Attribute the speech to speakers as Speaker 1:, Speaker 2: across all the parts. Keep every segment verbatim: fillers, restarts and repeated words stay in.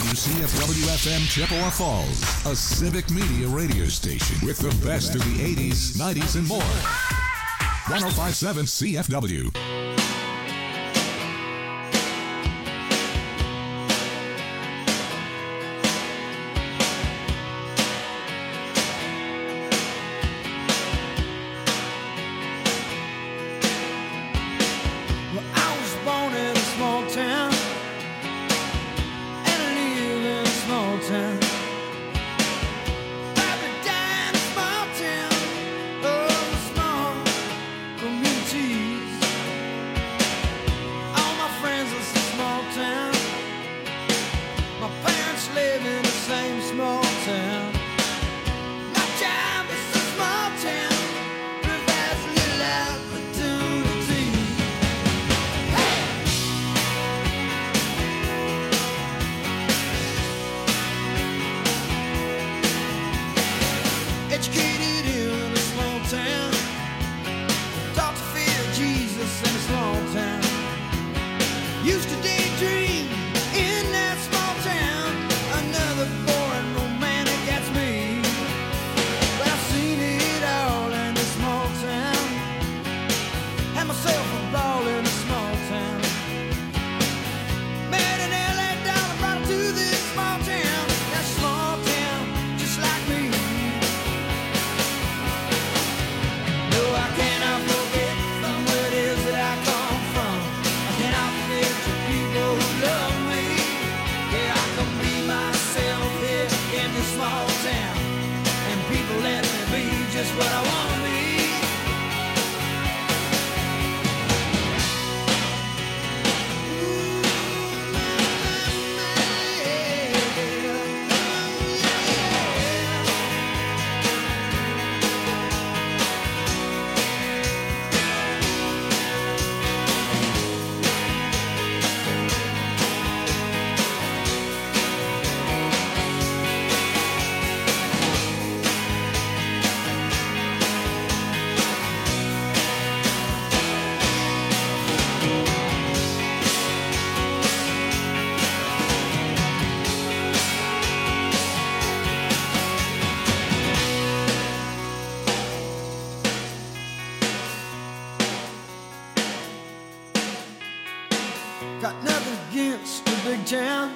Speaker 1: C F W F M Chippewa Falls, a civic media radio station with the best of the eighties, nineties, and more. one oh five point seven C F W.
Speaker 2: Got nothing against the big town.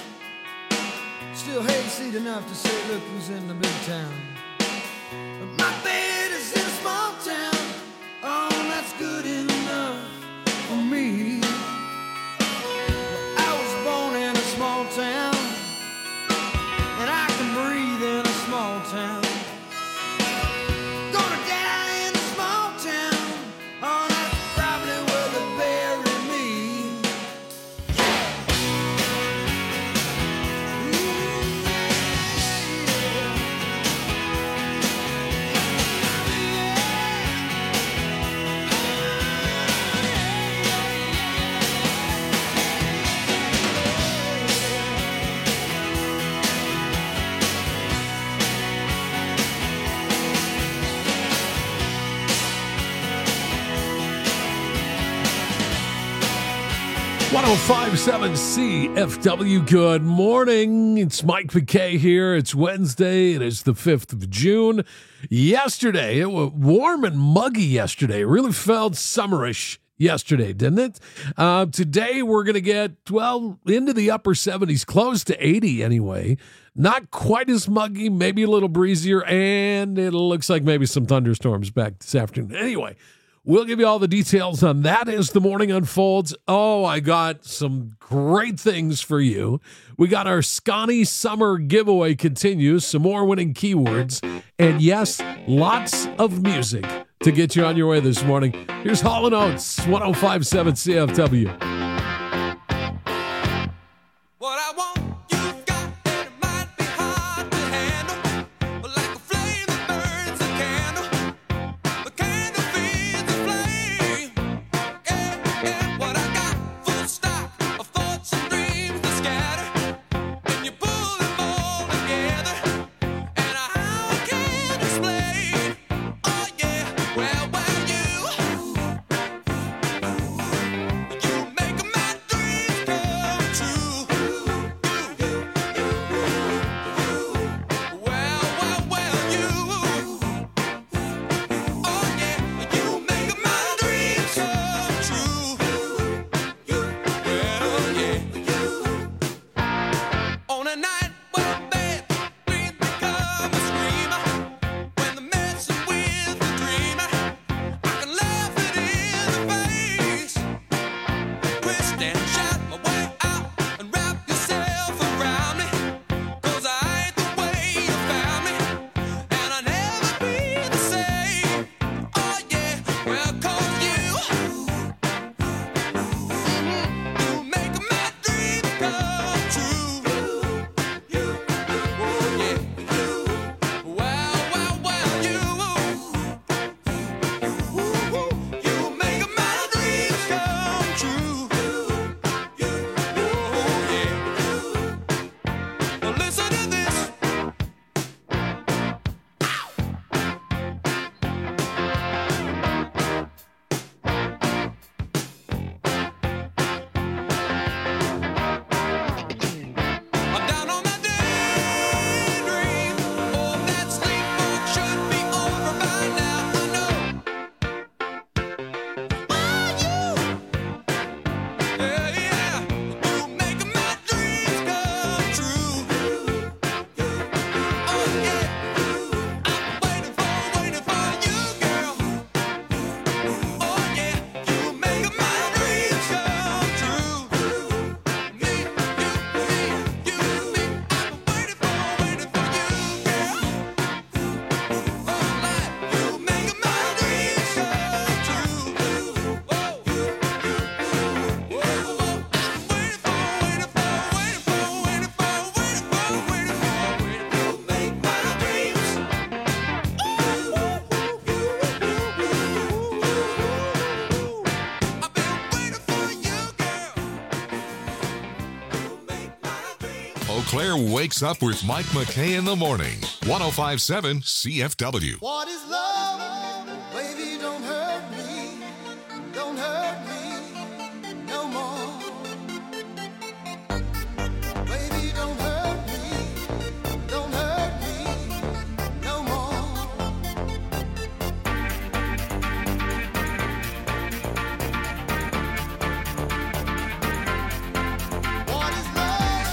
Speaker 2: Still hate to see it enough to say, look who's in the big town. But my bed is in a small town. Oh, that's good enough for me. Well, I was born in a small town, and I can breathe in a small town. Gonna die in a small town. Oh, that's probably where they bury me.
Speaker 3: one oh five point seven C F W, good morning. It's Mike McKay here. It's Wednesday. It is the fifth of June. Yesterday, it was warm and muggy yesterday. It really felt summerish yesterday, didn't it? Uh, today, we're going to get, well, into the upper seventies, close to eighty anyway. Not quite as muggy, maybe a little breezier, and it looks like maybe some thunderstorms back this afternoon. Anyway, we'll give you all the details on that as the morning unfolds. Oh, I got some great things for you. We got our Scotty Summer giveaway continues, some more winning keywords, and yes, lots of music to get you on your way this morning. Here's Hall and Oates, one oh five point seven C F W.
Speaker 4: What I want. Make a night when bed dreams become a screamer, when I'm messing with the dreamer, I can laugh it in the face, twist and shout my way out and wrap yourself around me, 'cause I ain't the way you found me, and I'll never be the same. Oh yeah, well 'cause you, you make my dreams come true. You, oh yeah, well, well, well, you, you make my dreams come true. Oh yeah, well listen to this. I'm down on my daydream. Oh, that sleepwalk should be over by now. I know. Oh, you. Yeah, yeah. You make my dreams come true. Oh, yeah. I'm waiting for, waiting for you, girl. Oh, yeah. You make my dreams come true. Me, you, me, you, me. I'm waiting for, waiting for you, girl. Oh, life, you make my dreams come true. Whoa, whoa, whoa. I'm waiting for, waiting for, waiting for, waiting for, waiting for, waiting for, waiting for. You make my dreams. I've been waiting for you, girl. You make my dreams.
Speaker 1: Eau Claire wakes up with Mike McKay in the morning. one oh five point seven C F W.
Speaker 2: What is love? Baby, don't hurt me. Don't hurt me no more. Baby, don't hurt me. Don't hurt me no more. What is love?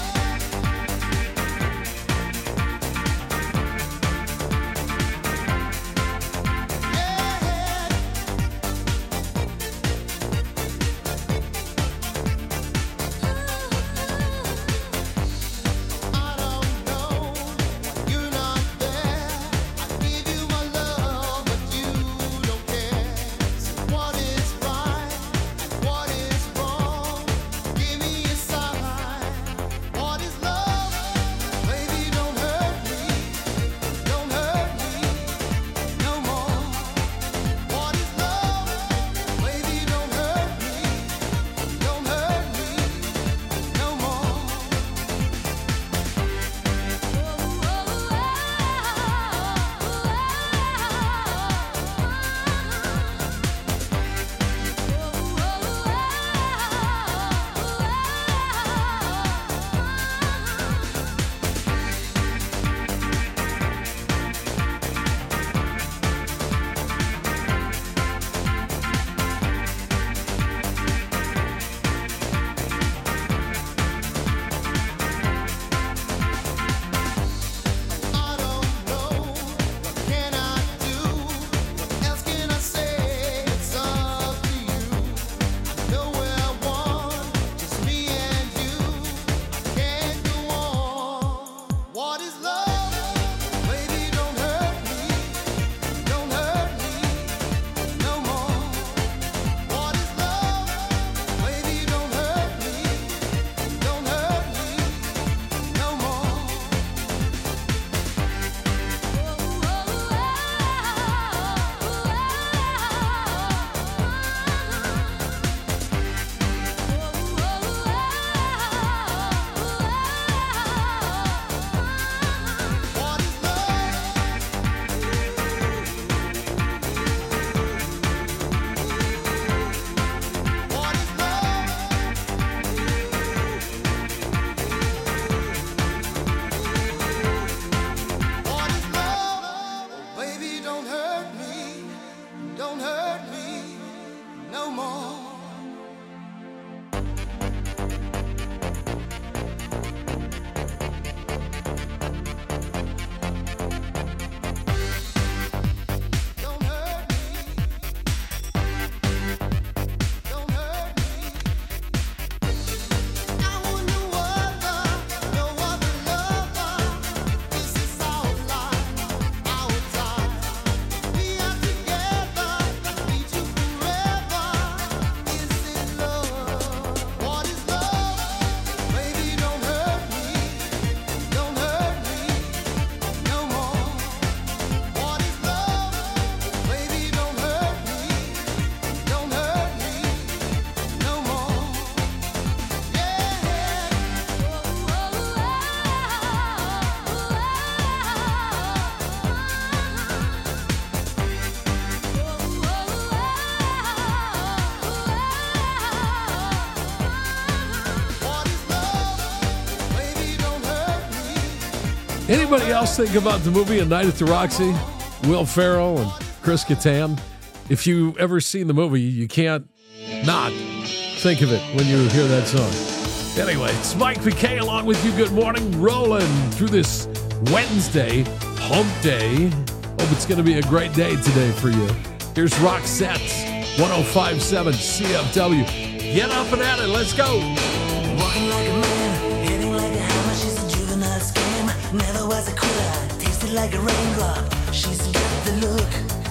Speaker 3: Anybody else think about the movie A Night at the Roxy? Will Ferrell and Chris Kattan. If you ever seen the movie, you can't not think of it when you hear that song. Anyway, it's Mike P K along with you. Good morning. Rolling through this Wednesday, hump day. Hope it's going to be a great day today for you. Here's Roxette, one oh five point seven C F W. Get up and at it. Let's go.
Speaker 5: Walking like a man, hitting like a hammer. She's a juvenile scam. Never was a quitter. Tasted like a raindrop. She's got the look.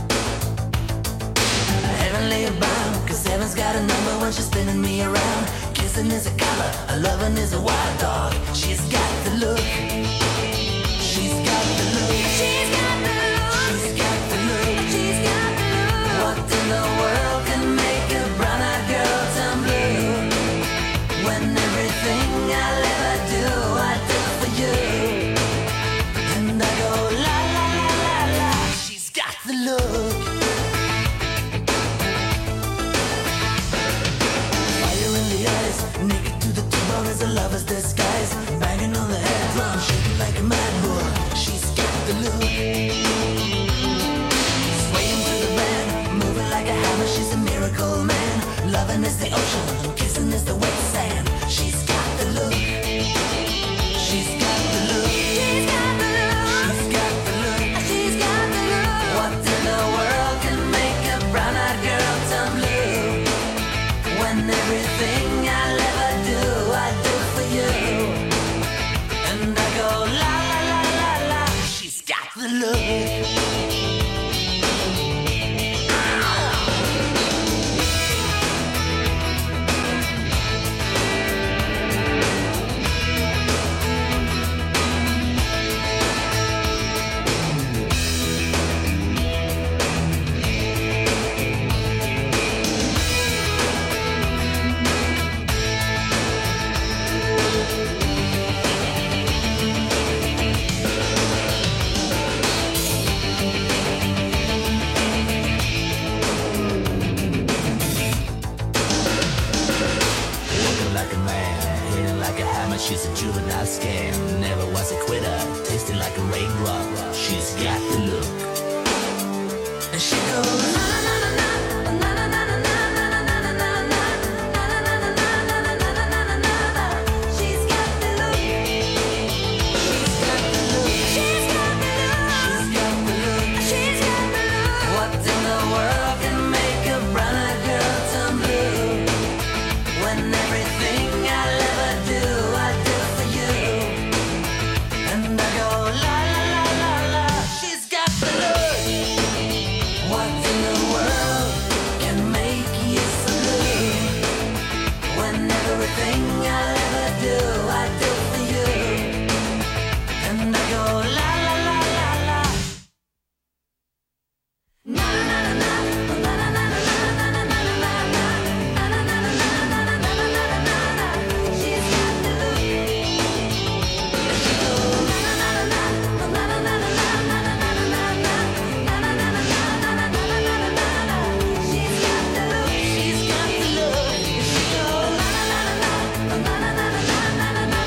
Speaker 5: Heavenly bound, cause heaven's got a number when she's spinning me around. Kissing is a color, a loving is a wild dog. She's got the look. She's got the look. She's got the look. She's got the look. She's got the look. What in the world can make a brown-eyed girl turn blue? When everything I'll ever do, I do for you. And I go la la la la la. She's got the look. Fire in the eyes, naked to the tone as a lover's disguise. Banging on the head drum, shaking like a mad bull. She's got the look. Swaying to the band, moving like a hammer. She's a miracle man. Loving is the ocean, kissing is the wet sand. She's got the look. She's got the look. She's got the look. She's got the look. She's got the look. What in the world can make a brown-eyed girl turn blue? When everything I'll ever do, I do for you. And I go la la la la la. She's got the look. She's a juvenile scam, never was a quitter, tasted like a raindrop. She's got the look. And she goes na na na na na na na na na na na na na. She's got the look. She's got the look. She's got the look. She's got the look. She's got the look. What in the world can make a brown-eyed girl turn blue? When everything I'll ever do, I do for you. And I go la la la la la. She's got the look. What in the world can make you so blue? When everything I'll ever do, I do for you. And I go la la la la la. Na na na na na na na na na na na na. She's got the look. She goes na na na na na na na na na na. She's got the look. She's got the look. She goes na na na na na na na na na na na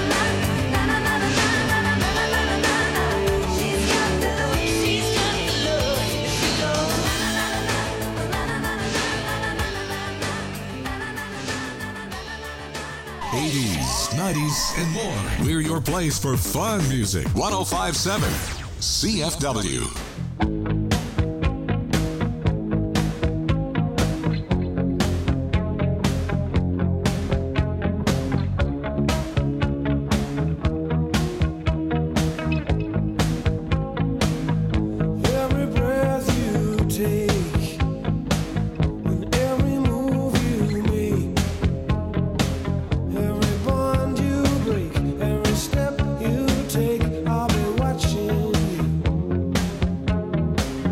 Speaker 5: na. She's got the look. She's got the look. She goes na na na na na na na.
Speaker 1: eighties, nineties, and more. We're your place for fun music. one oh five point seven C F W.
Speaker 2: Every breath you take, and every move you make, every bond you break, every step you take, I'll be watching you.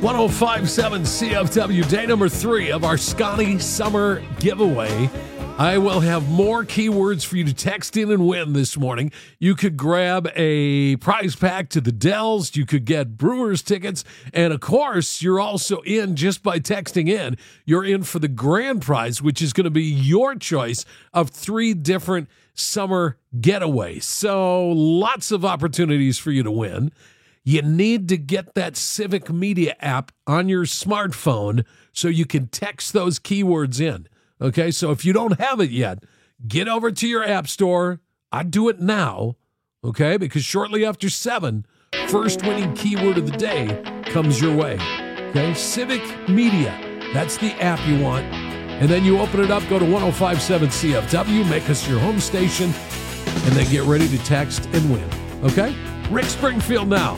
Speaker 3: one oh five point seven C F W, day number three of our Scotty Summer giveaway. I will have more keywords for you to text in and win this morning. You could grab a prize pack to the Dells. You could get Brewers tickets. And, of course, you're also in, just by texting in, you're in for the grand prize, which is going to be your choice of three different summer getaways. So lots of opportunities for you to win. You need to get that Civic Media app on your smartphone so you can text those keywords in. Okay, so if you don't have it yet, get over to your app store. I'd do it now, okay, because shortly after seven, first winning keyword of the day comes your way. Okay, Civic Media, that's the app you want. And then you open it up, go to one oh five point seven C F W, make us your home station, and then get ready to text and win. Okay? Rick Springfield now.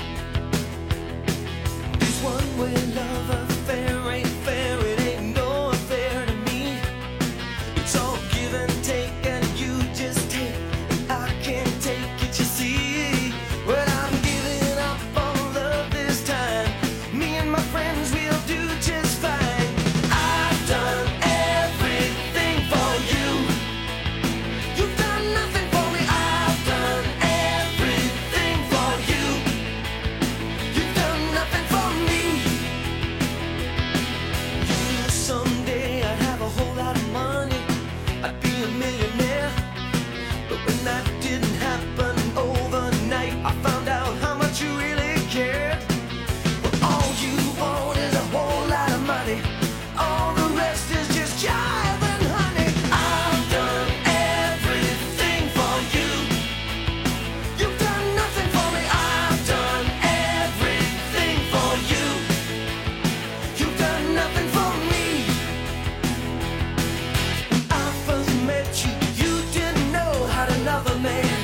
Speaker 4: This one-way love affair ain't fair, it ain't no affair to me. It's all give and take, and you just take, and I can't take it, you see. Well, I'm giving up on love this time. Me and my friends will do just fine. I've done everything for you. You've done nothing for me. I've done everything for you. You've done nothing for me. You knew someday I'd have a whole lot of money. I'd be a millionaire. But when that didn't happen overnight, I found out how much you really cared. Well, all you want is a whole lot of money. All the rest is just jive and honey. I've done everything for you. You've done nothing for me. I've done everything for you. You've done nothing for me. When I first met you, you didn't know how to love a man.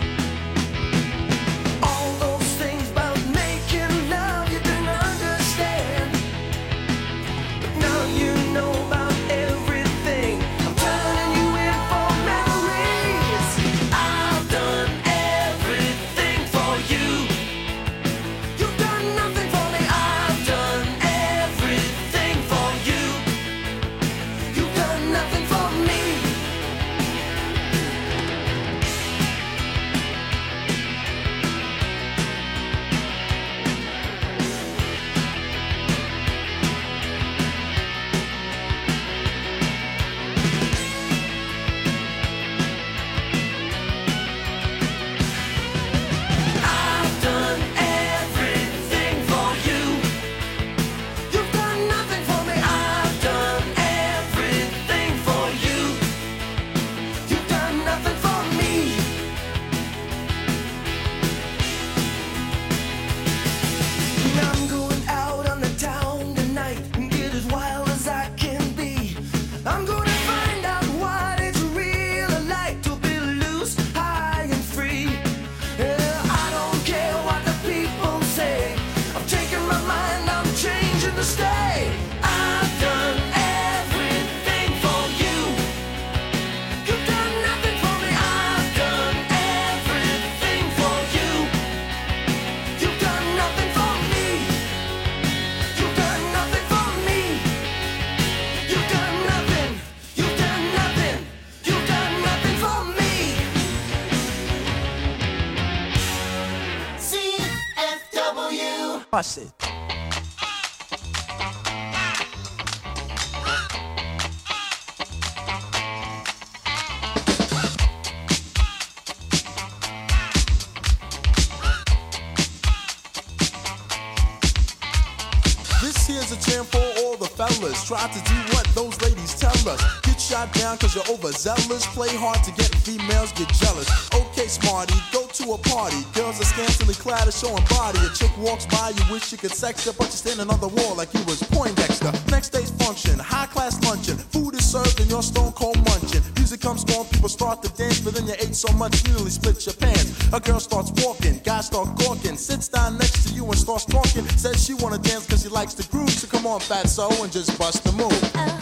Speaker 4: All those things about making love you didn't understand. But now you know about everything. I'm turning you in for memories. I've done everything for you. You've done nothing for me. I've done everything for you. You've done nothing for me. I've done everything for you. You've done nothing for me. I've done everything for you. You've done nothing for me. And I'm going out on the town tonight and get as wild as I can be. I'm gonna find out what it's really like to be loose, high and free. Yeah, I don't care what the people say. I'm taking my mind, I'm changing to stay. I've done everything for you. You've done nothing for me. I've done everything for you. You've done nothing for me. You've done nothing for me. You've done nothing. You've done nothing. You've done nothing for me. C F W. Bust it.
Speaker 6: This here's a jam for all the fellas. Try to do what those ladies tell us. Get shot down cause you're overzealous. Play hard to get females get jealous. Okay, smarty, go to a party. Girls are scantily clad, are showing body. A chick walks by, you wish you could sex her, but you're standing on the wall like you was Poindexter. Next day's function, high class luncheon. Food is served and you're stone cold munching. Music comes on, people start to dance, but then you ate so much you nearly split your pants. A girl starts walking, guys start gawking, sits down next to you and starts talking. Says she wanna dance cause she likes the groove, so come on fatso and just bust the move.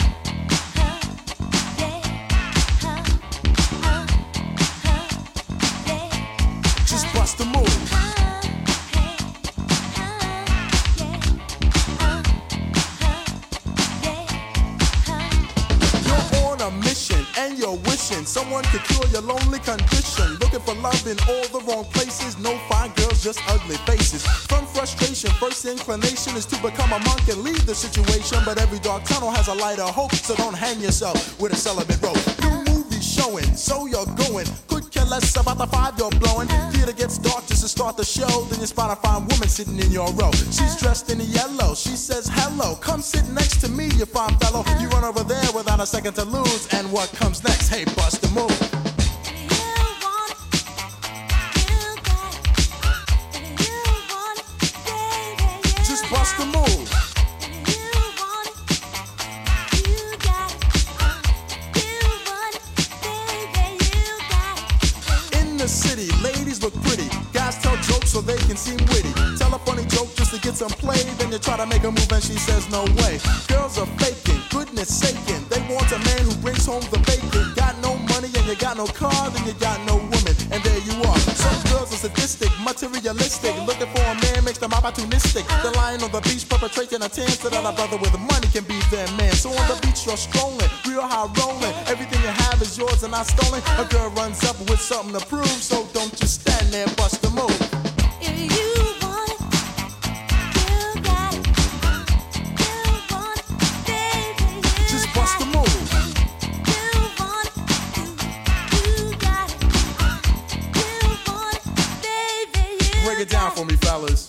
Speaker 6: Just bust the move. and you're wishing someone could cure your lonely condition. Looking for love in all the wrong places. No fine girls, just ugly faces. From frustration, first inclination is to become a monk and leave the situation. But every dark tunnel has a light of hope, so don't hang yourself with a celibate rope. New movies showing, so you're going. Could care less about the five you're blowing. Theater gets dark just to start the show. Then you spot a fine woman sitting in your row. She's dressed in yellow. She says hello. Come sit next to me, you fine fellow. You run over there without a second to lose. And what comes next? Hey, bust a move. Just bust a move. In the city, ladies look pretty. Guys tell jokes so they can seem witty. Tell a funny joke just to get some play. Then you try to make a move and she says no way. Girls are faking, goodness saking. They want a man who brings home the bacon. Got no money and you got no car, then you got no woman. And there you are. Some girls are sadistic, materialistic. Looking for a man makes them opportunistic. They're lying on the beach perpetrating a tan so that a brother with money can be their man. So on the beach you're strolling, real high rolling. Everything you have is yours and not stolen. A girl runs up with something to prove, so don't just stand there, bust the move.
Speaker 5: If you want it, you got it. You want it, baby, you
Speaker 6: Just bust the move.
Speaker 5: You want it, you, you got it. You want it, baby, you
Speaker 6: Break it down for me, fellas.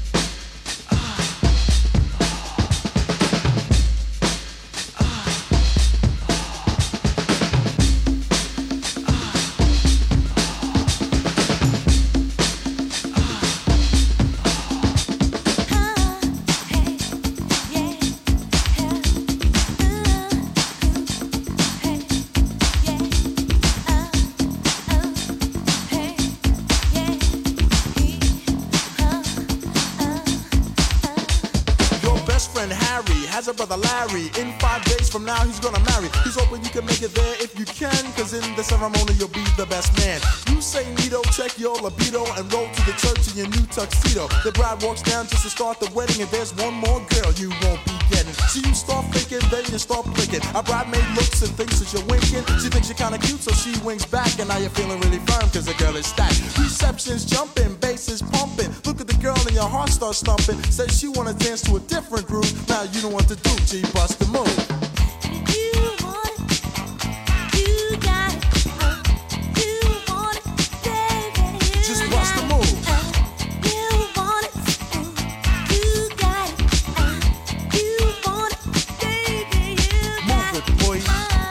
Speaker 6: Has a brother Larry. In five days from now he's gonna marry. He's hoping you can make it there if you can, cause in the ceremony you'll be the best man. You say neato, check your libido, and roll to the church in your new tuxedo. The bride walks down just to start the wedding, and there's one more girl you won't be getting. So you start thinking, then you start blinking. A bridemaid looks and thinks that you're winking. She thinks you're kinda cute, so she winks back, and now you're feeling really firm cause the girl is stacked. Reception's jumping, bass is pumping. Look at the girl and your heart starts thumping. Says she wanna dance to a different groove. Now you don't want to do, G, bust the move.
Speaker 5: You want it, you got it. You want it, baby, you
Speaker 6: Just
Speaker 5: got
Speaker 6: bust the
Speaker 5: it.
Speaker 6: move.
Speaker 5: You want it, you got it. You want it, baby, you got
Speaker 6: Move it, boy.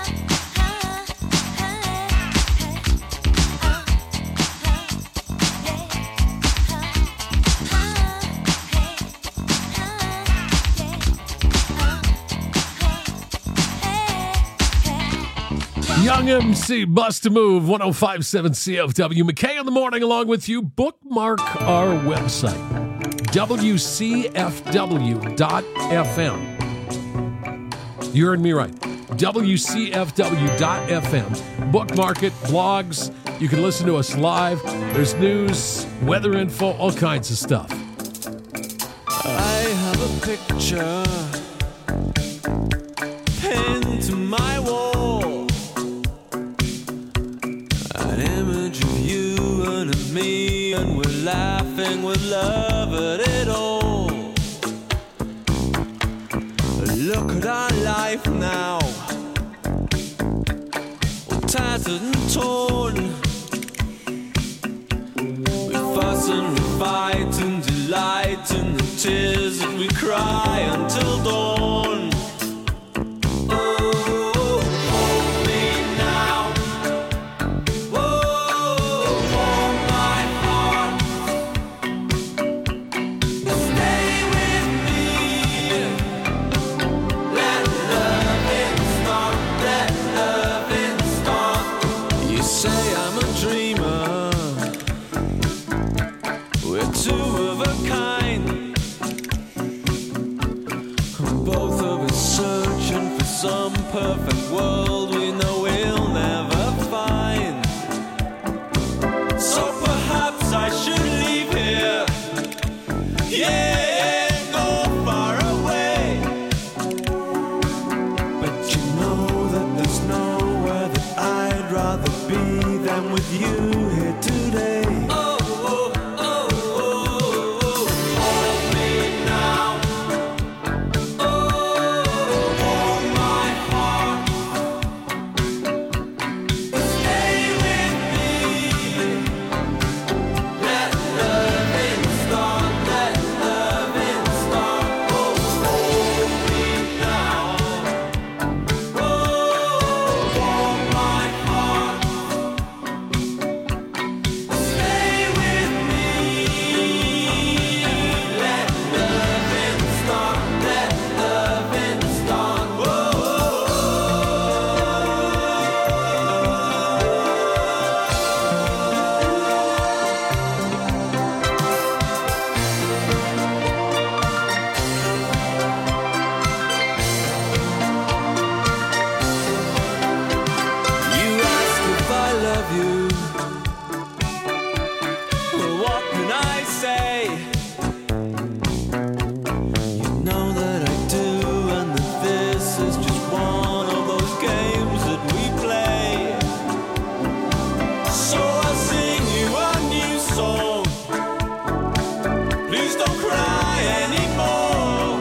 Speaker 3: Young M C, Bust a Move, one oh five point seven C F W. McKay in the morning along with you. Bookmark our website, W C F W dot F M. You heard me right. W C F W dot F M. Bookmark it, blogs. You can listen to us live. There's news, weather info, all kinds of stuff.
Speaker 4: I have a picture pinned to my wall, an image of you and of me, and we're laughing with love at it all. Look at our life now, all tattered and torn. We fuss and we fight and delight in the tears that we cry until dawn. Oh, hold me now. Oh, warm my heart. Stay with me. Let loving start. Let loving start. You say I'm a dreamer. We're two of a kind. Both of us searching for some perfect world we know we'll never find. So perhaps I should leave here. Yeah, go far away. But you know that there's nowhere that
Speaker 7: rather be than with you here today.
Speaker 4: Oh, oh, oh, oh, oh, hold me now. Oh, hold my heart. Stay with me. Let loving start. Let loving start. Oh, hold me now. Oh, hold my heart. Stay with me. Let loving start. Let loving start. Whoa.
Speaker 7: You ask if I love you. Well, what can I say? You know that I do, and that this is just one of those games that we play. So I sing you a new song. Please don't cry anymore.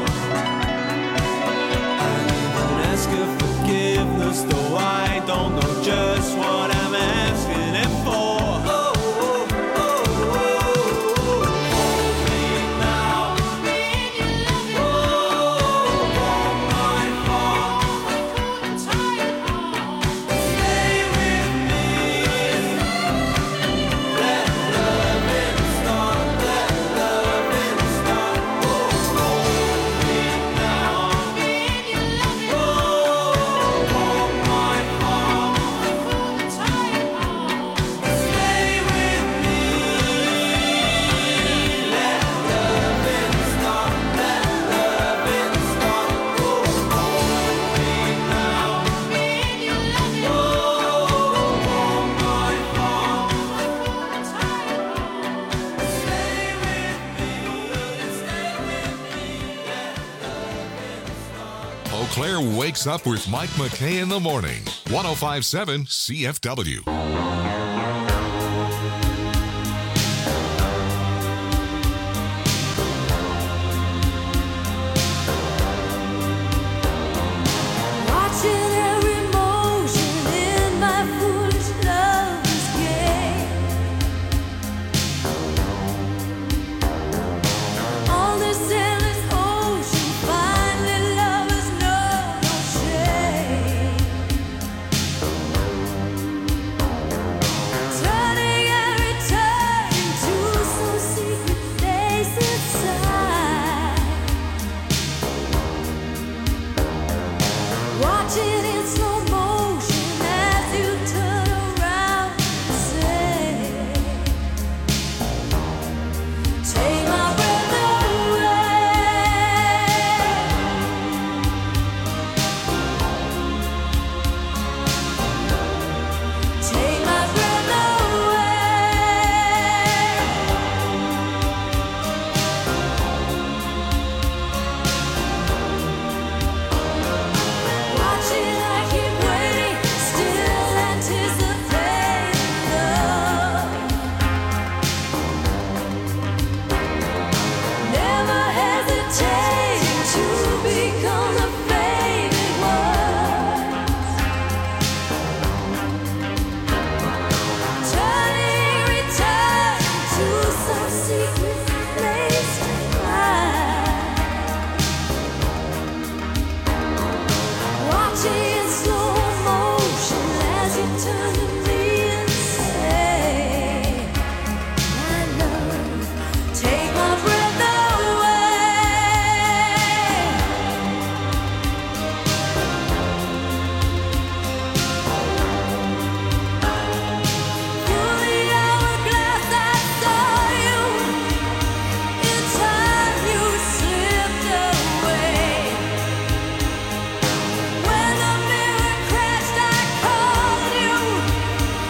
Speaker 7: I even ask your forgiveness, though I don't know just what I'm asking it for. Oh, oh, oh, oh, oh. Hold me now. Oh, hold my heart. Stay with me. Let loving start. Let loving start. Oh, hold me now. Oh, hold my heart. Stay with me. Let loving start. Let loving start. Oh, hold me now. Oh, hold my heart. Stay with me. Stay with me. Let loving start.
Speaker 1: Eau Claire wakes up with Mike McKay in the morning. one oh five point seven C F W.
Speaker 5: Watching every motion in my foolish lover's game. On this endless ocean, finally lovers know no shame. Turning and returning to some secret place inside. Watching in slow motion as you turn around and say, take my breath away. Take my breath away. Watching, I keep waiting, still anticipating love. Never hesitating to become the faded ones. Turning, returning to some secret place tonight. Watching in slow motion as you turn to me and say, my love, take my breath away. Through the hourglass I saw you. In time you slipped away. When the mirror crashed, I called you.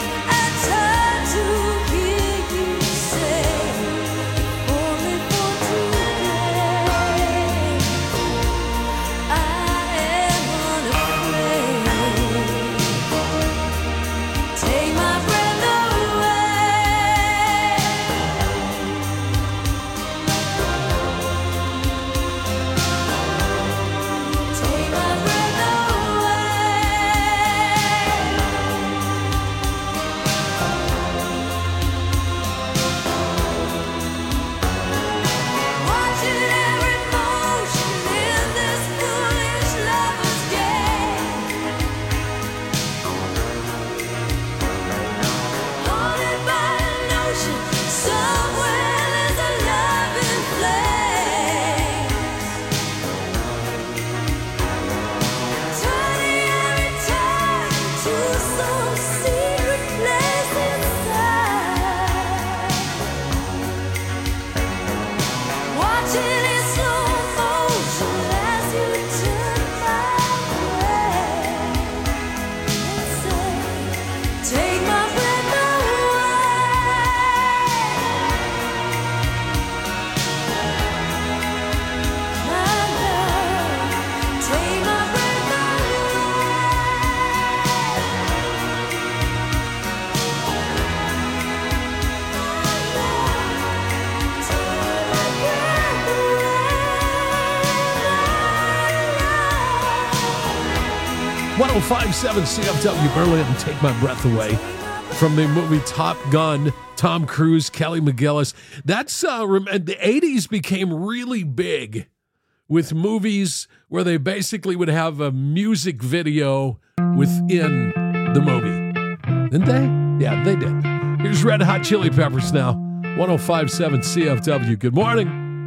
Speaker 5: some secret place inside. Watching in slow motion as you turn my way and say, take my breath away. My love, take my breath
Speaker 3: one oh five point seven C F W Berlin, Take My Breath Away, from the movie Top Gun. Tom Cruise, Kelly McGillis. That's uh, rem- the eighties became really big with movies where they basically would have a music video within the movie. Didn't they? Yeah, they did. Here's Red Hot Chili Peppers now. one oh five point seven C F W. Good morning.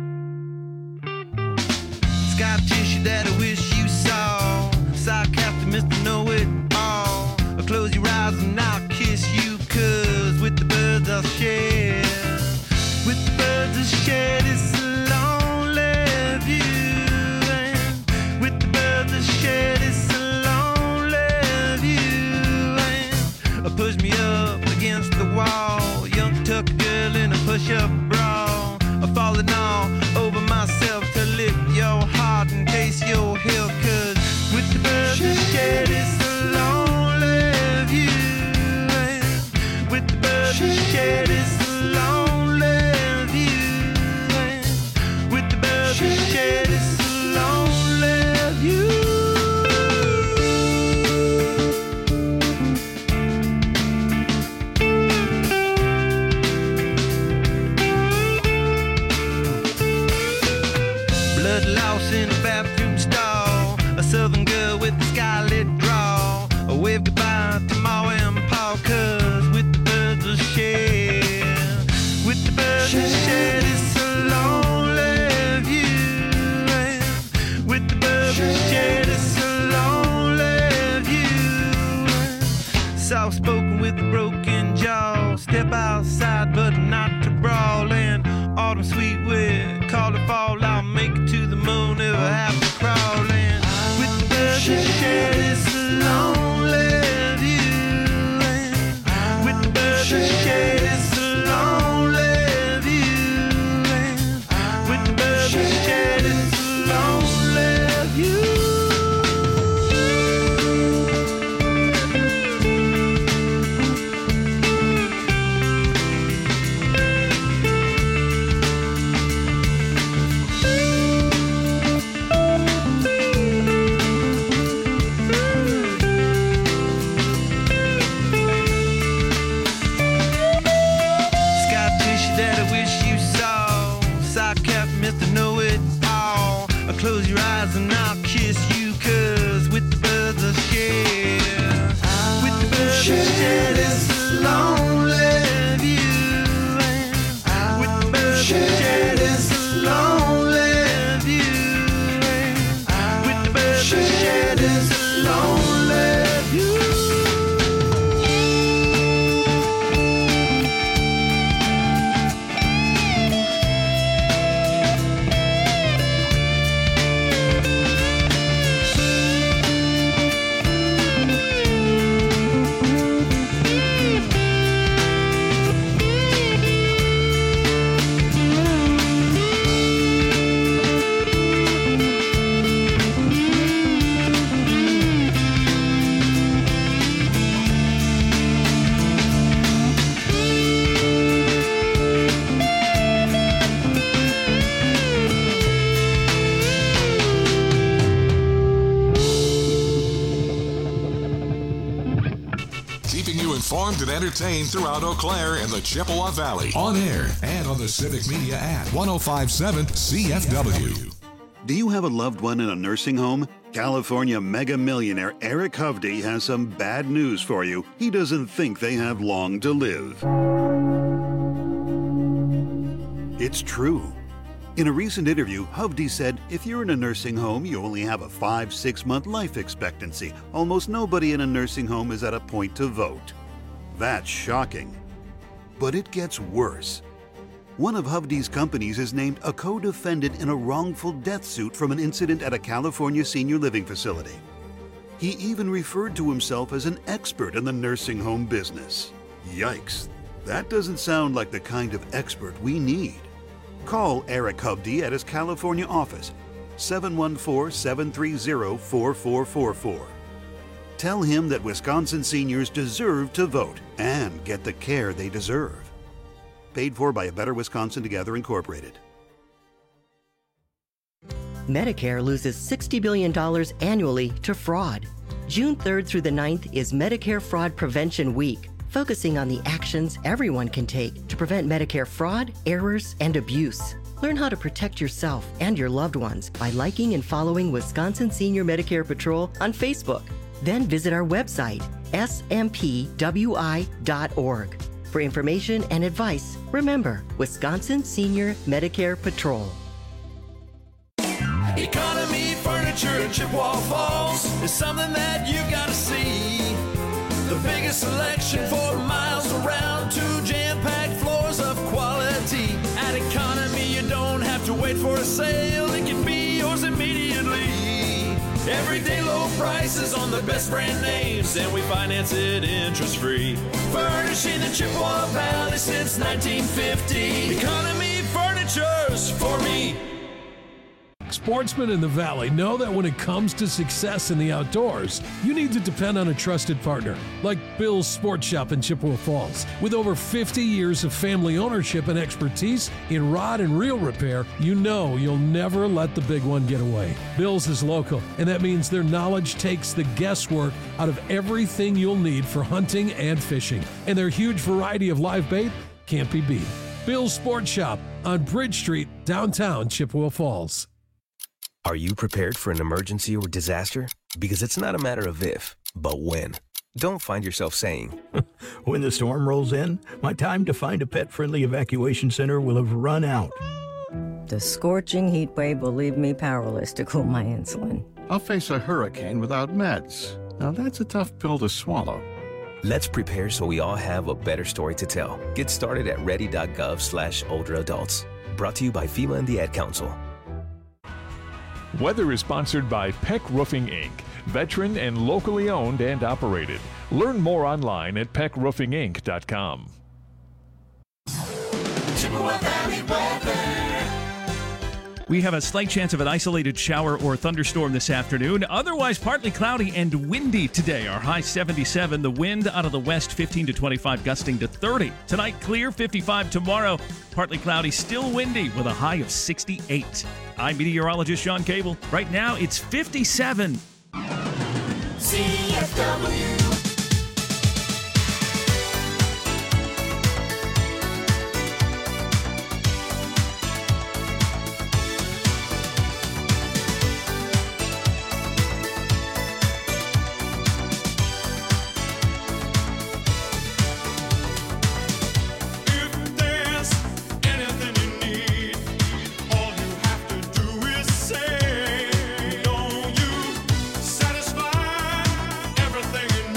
Speaker 7: Scar tissue that I wish you saw. Sarcastic Mister Know It All. Close your eyes and I'll kiss you, cause with the birds I'll share. With the birds I'll share this lonely view. And with the birds I'll share this lonely view. And push me up against the wall. Young tuck girl in a push-up bra. I'm falling all over myself to lift your heart and taste your hill, cause with the birds I share this lonely view. And with the birds I share this lonely view. And with the birds I share this lonely view. Blood loss in a bathroom stall. A southern girl with a scarlet draw. A wave goodbye to Ma and Pa, cause with the birds I share. With the birds I share this lonely view. And with the birds I share this lonely view. Soft spoken with a broken jaw. Step outside but not to brawl. And autumn sweet with call it fall. I'll make it to the moon if I have to crawl. And with the birds I share this lonely view. And with the birds I share this lonely view. And with the birds I share this lonely view. Scar tissue that I wish you saw. Sarcastic Mister Know It All. I'll close your eyes and I'll kiss you, cause with the birds I share. With the birds I share this lonely view. And with the birds I share this lonely view. And with the birds I share this lonely view.
Speaker 1: Keeping you informed and entertained throughout Eau Claire and the Chippewa Valley. On air and on the Civic Media app. one oh five point seven C F W.
Speaker 8: Do you have a loved one in a nursing home? California mega millionaire Eric Hovde has some bad news for you. He doesn't think they have long to live. It's true. In a recent interview, Hovde said, if you're in a nursing home, you only have a five, six month life expectancy. Almost nobody in a nursing home is at a point to vote. That's shocking. But it gets worse. One of Hovde's companies is named a co-defendant in a wrongful death suit from an incident at a California senior living facility. He even referred to himself as an expert in the nursing home business. Yikes, that doesn't sound like the kind of expert we need. Call Eric Hovde at his California office, seven one four, seven three zero, four four four four. Tell him that Wisconsin seniors deserve to vote and get the care they deserve. Paid for by A Better Wisconsin Together Incorporated.
Speaker 9: Medicare loses sixty billion dollars annually to fraud. June third through the ninth is Medicare Fraud Prevention Week, focusing on the actions everyone can take to prevent Medicare fraud, errors, and abuse. Learn how to protect yourself and your loved ones by liking and following Wisconsin Senior Medicare Patrol on Facebook. Then visit our website, S M P W I dot org. For information and advice, remember Wisconsin Senior Medicare Patrol.
Speaker 7: Economy Furniture in Chippewa Falls is something that you gotta see. The biggest selection for miles around, two jam-packed floors of quality. At Economy, you don't have to wait for a sale, it can be yours immediately. Everyday low prices on the best brand names, and we finance it interest-free. Furnishing the Chippewa Valley since nineteen fifty. Economy Furniture's for me.
Speaker 3: Sportsmen in the Valley know that when it comes to success in the outdoors, you need to depend on a trusted partner like Bill's Sports Shop in Chippewa Falls. With over fifty years of family ownership and expertise in rod and reel repair, you know you'll never let the big one get away. Bill's is local, and that means their knowledge takes the guesswork out of everything you'll need for hunting and fishing. And their huge variety of live bait can't be beat. Bill's Sports Shop on Bridge Street, downtown Chippewa Falls.
Speaker 10: Are you prepared for an emergency or disaster? Because it's not a matter of if, but when. Don't find yourself saying,
Speaker 11: when the storm rolls in, my time to find a pet-friendly evacuation center will have run out.
Speaker 12: The scorching heat wave will leave me powerless to cool my insulin.
Speaker 13: I'll face a hurricane without meds. Now that's a tough pill to swallow.
Speaker 10: Let's prepare so we all have a better story to tell. Get started at ready.gov slash older adults. Brought to you by FEMA and the Ad Council.
Speaker 14: Weather is sponsored by Peck Roofing, Incorporated, veteran and locally owned and operated. Learn more online at peck roofing inc dot com.
Speaker 7: Chippewa Valley weather.
Speaker 15: We have a slight chance of an isolated shower or thunderstorm this afternoon. Otherwise, partly cloudy and windy today. Our high seventy-seven. The wind out of the west, fifteen to twenty-five, gusting to thirty. Tonight, clear, fifty-five. Tomorrow, partly cloudy, still windy with a high of sixty-eight. I'm meteorologist Sean Cable. Right now, it's fifty-seven.
Speaker 7: C F W.
Speaker 4: Everything in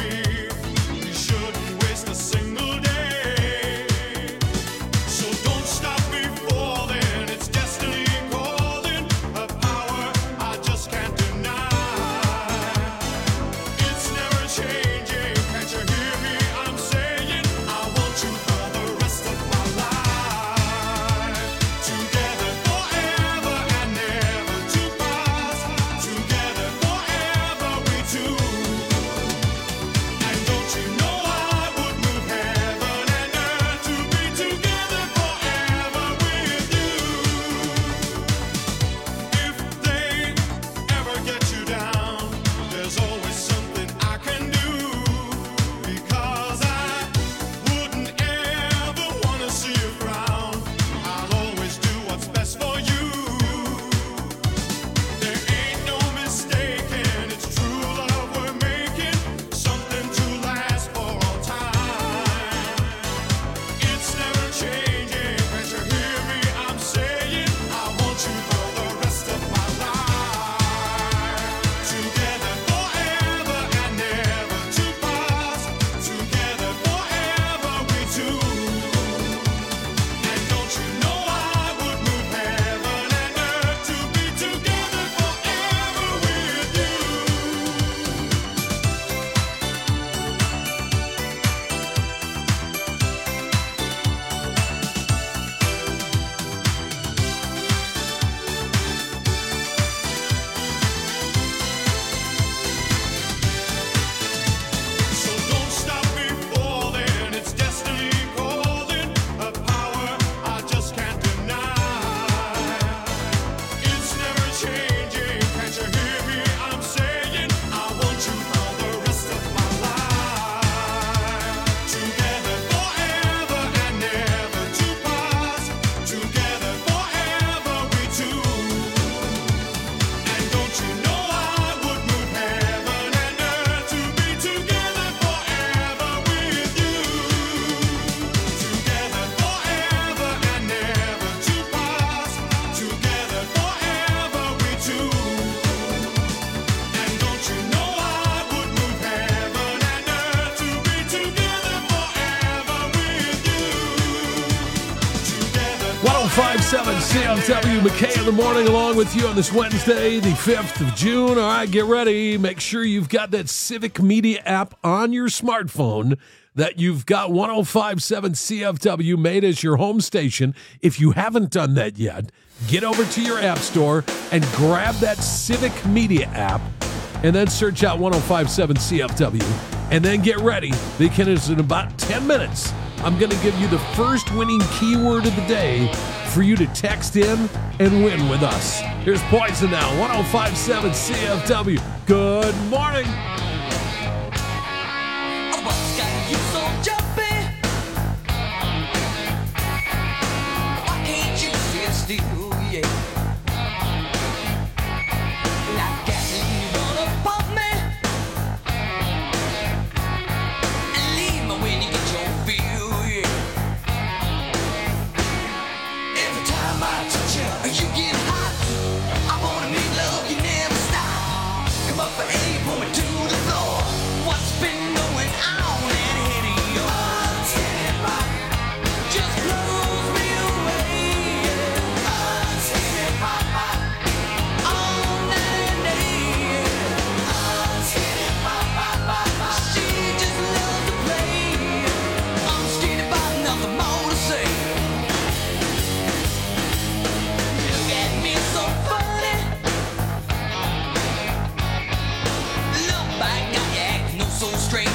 Speaker 3: five seven C F W, McKay in the morning, along with you on this Wednesday, the fifth of June. All right, get ready. Make sure you've got that Civic Media app on your smartphone, that you've got one oh five point seven C F W made as your home station. If you haven't done that yet, get over to your app store and grab that Civic Media app, and then search out one oh five point seven C F W. And then get ready, because in about ten minutes, I'm going to give you the first winning keyword of the day for you to text in and win with us. Here's Poison now, one oh five point seven C F W. Good morning.
Speaker 4: You so jumpy. Why can't you sit still, yeah? Like gas and you wanna pump me and leave me when you get your feel, yeah. Every time I touch you, you get hot. I wanna make love, you never stop. Come up for eight, pull me to the floor. What's been going on? Just blows me away. All night and day. She just loves to play. I'm scared about nothing more to say. Look at me so funny. Look back, got you acting oh so strange.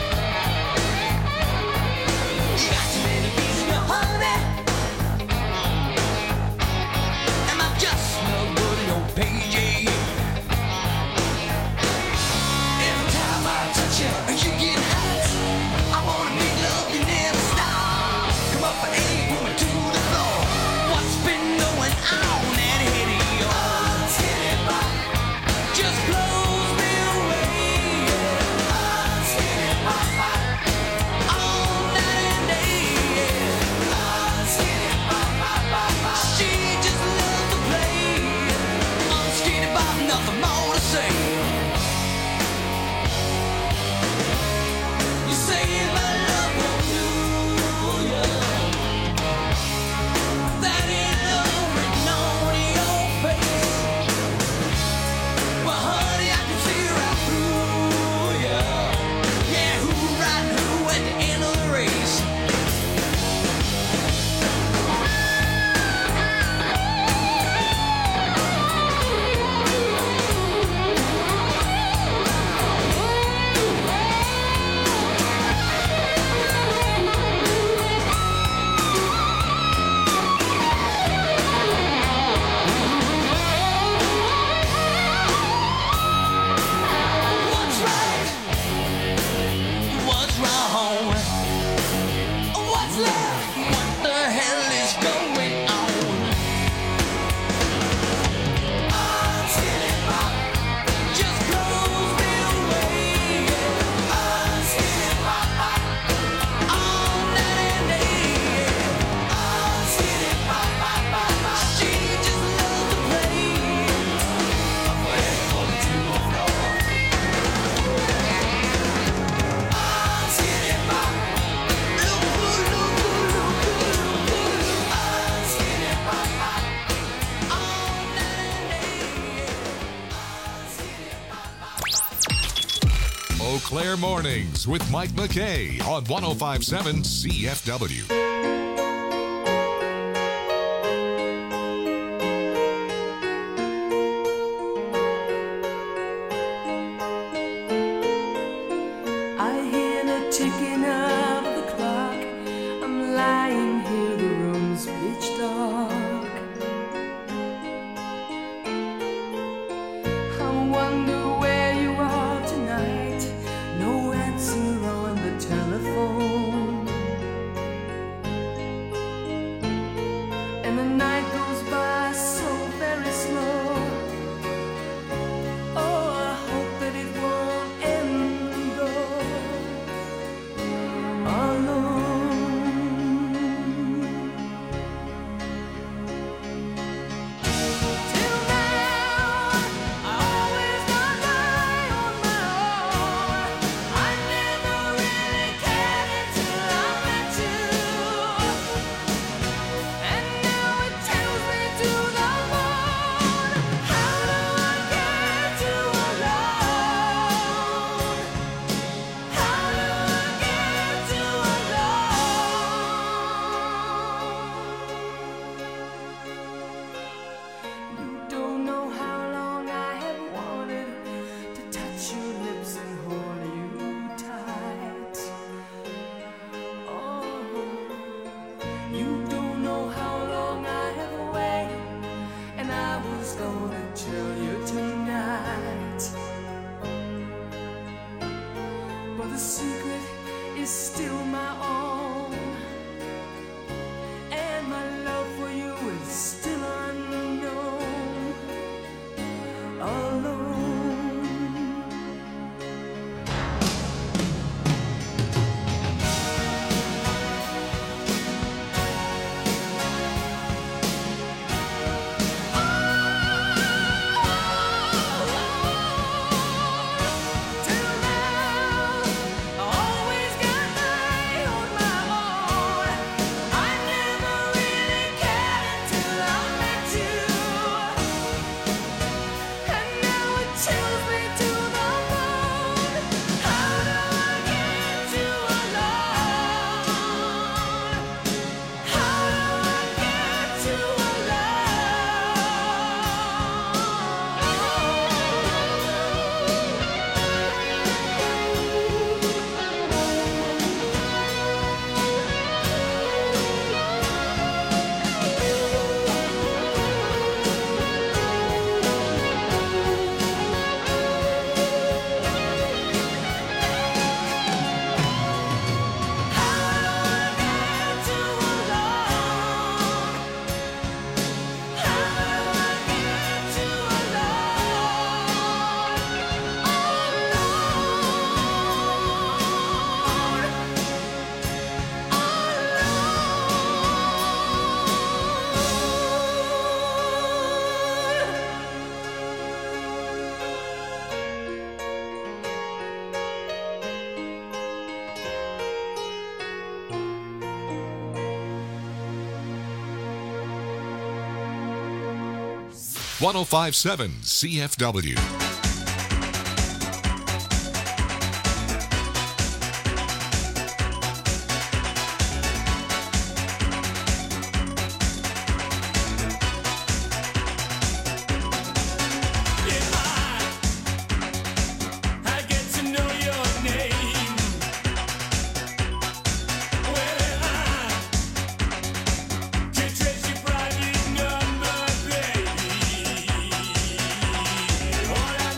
Speaker 1: Eau Claire Mornings with Mike McKay on one oh five point seven C F W.
Speaker 16: I hear the ticking of the clock. I'm lying here, the room's pitch dark. I wonder where you are tonight. No answer on the telephone. still my own, and my love for you is still unknown, alone.
Speaker 1: one oh five point seven C F W.
Speaker 7: I get to know your name. Well, I can trace your private number, baby. All I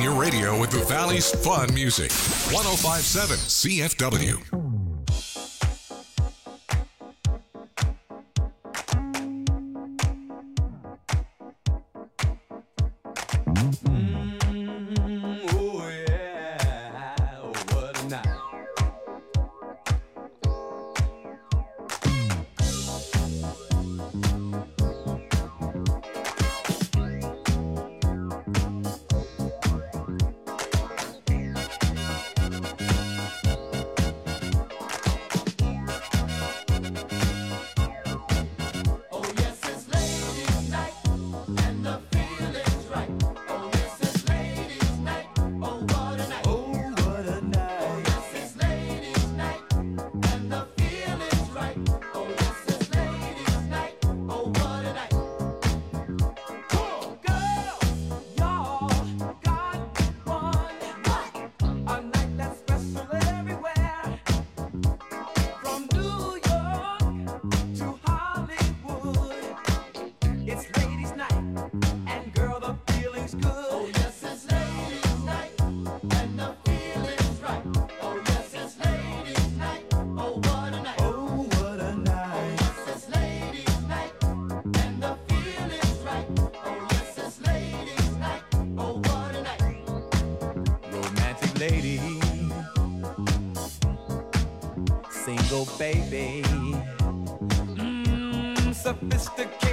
Speaker 1: your radio with the Valley's fun music. one oh five point seven C F W.
Speaker 7: Lady, single baby, mm, sophisticated.